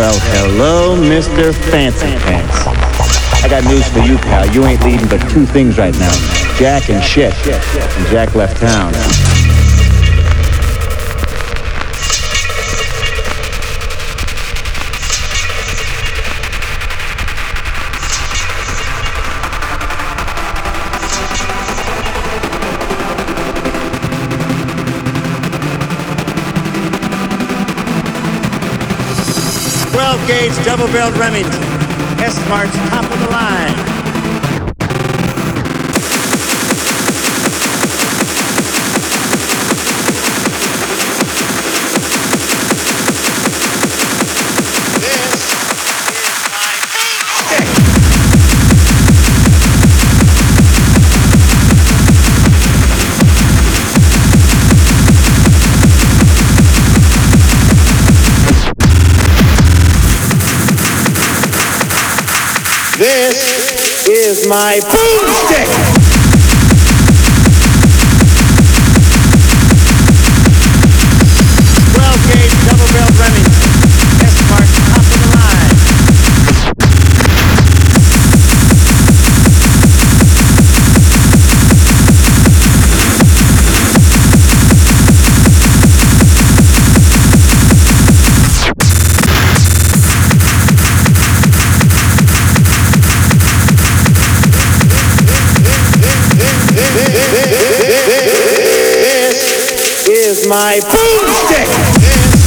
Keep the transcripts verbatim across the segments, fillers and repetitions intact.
Well, hello, Mister Fancy Pants. I got news for you, pal. You ain't leading but two things right now. Jack and shit. And Jack left town. twelve gauge double-barreled Remington. S-Mart's top of the line. This is my boomstick. twelve gauge double-barreled Remington. S-Mark top of the line. This is my boomstick.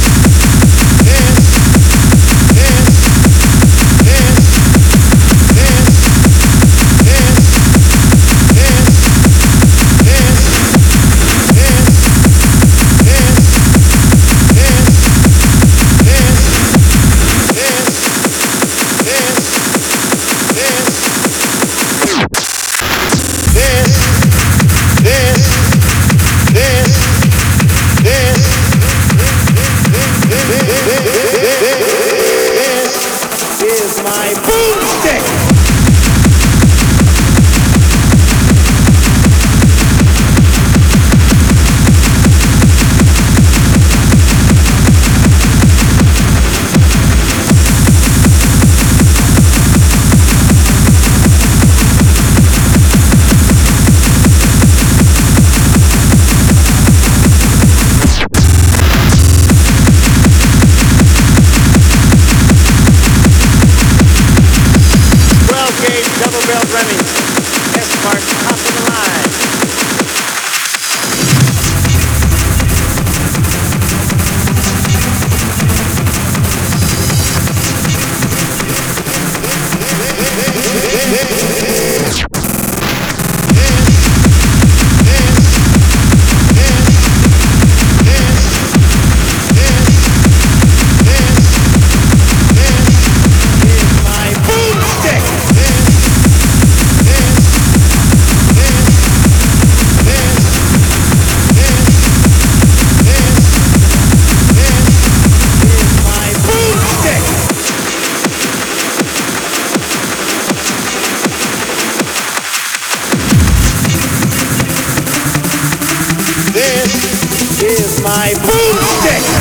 My boomstick! double-barreled Remington. S-Mark top of the line. This is my boomstick!